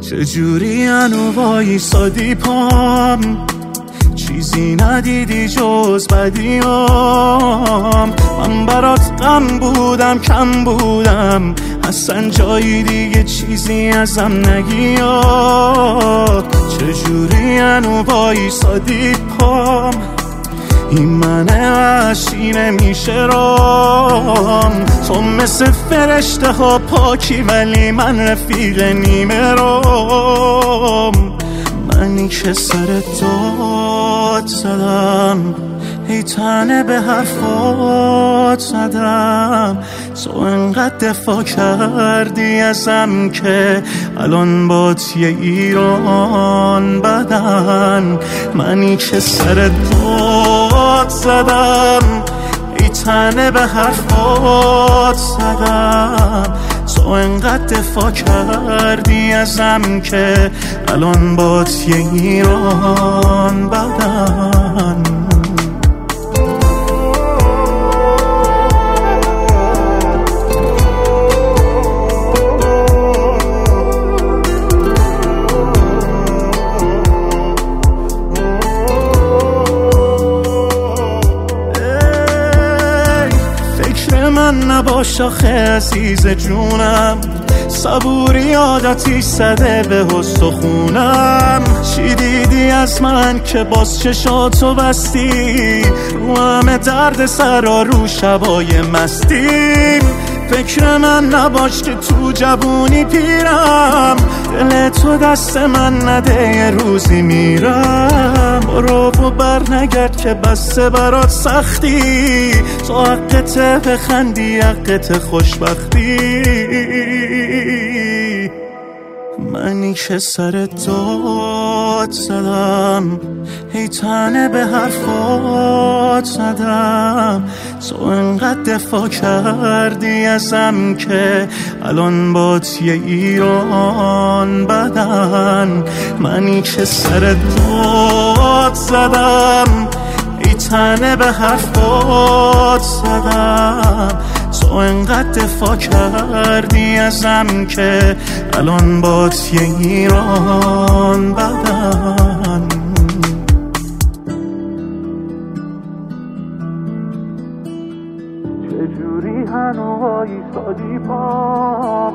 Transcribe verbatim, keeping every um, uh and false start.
چجوری هنو وایسادی پام، چیزی ندیدی جز بدیام. من برات غم بودم کم بودم، اصلا جایی دیگه چیزی ازم نگیاد. چجوری هنو وایسادی پام، این منه وحشی نمیشه رام. تو مثل فرشته ها پاکی ولی من رفیق نیمه رام. منی که سر داد زدم، ای تنه به حرفات زدم. تو انقدر دفاع کردی ازم که الان بات یه ایران بدن. منی که سر داد زدم، ای تنه به حرفات زدم. تو انقدر دفاع کردی ازم که الان بات یه ایران بدن. من نباش آخه عزیز جونم، صبوری عادتی زده به استخونم. چی دیدی از من که باز چشاتو بستی، رو همه درد سرا رو شبای مستیم. فکر من نباش که تو جوونی پیرم، دل تو دست من نده یه روزی میرم. برو و بر نگرد که بسته برات سختی، تو حقت بخندی حقت خوشبختی. منی که سر داد زدم، ای تنه به حرفات زدم. تو انقدر دفاع کردی ازم که الان بات یه ایران بدن. منی که سر داد زدم، ای تنه به حرفات زدم. تو انقدر دفاع کردی ازم که الان بات یه ایران بدن. چجوری هنو وایسادی پام،